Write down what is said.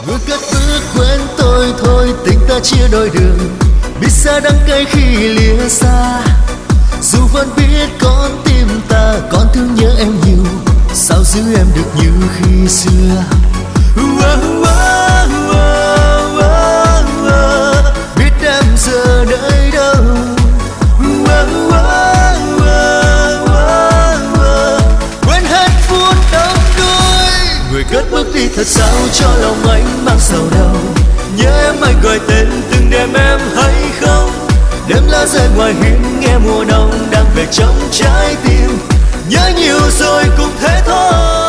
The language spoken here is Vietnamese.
Người cất bước quên tôi thôi, tình ta chia đôi đường, biết xa đắng cay khi lìa xa. Dù vẫn biết con tim ta còn thương nhớ em nhiều, sao giữ em được như khi xưa. Biết em giờ nơi đâu, quên hết phút đông đôi. Người cất bước đi thật sao cho lòng anh mang sầu đầu. Nhớ em anh gọi tên từng đêm em hay không. Đêm lá rơi ngoài hiên nghe mùa đông đang về trong trái tim. Nhớ nhiều rồi cũng thế thôi.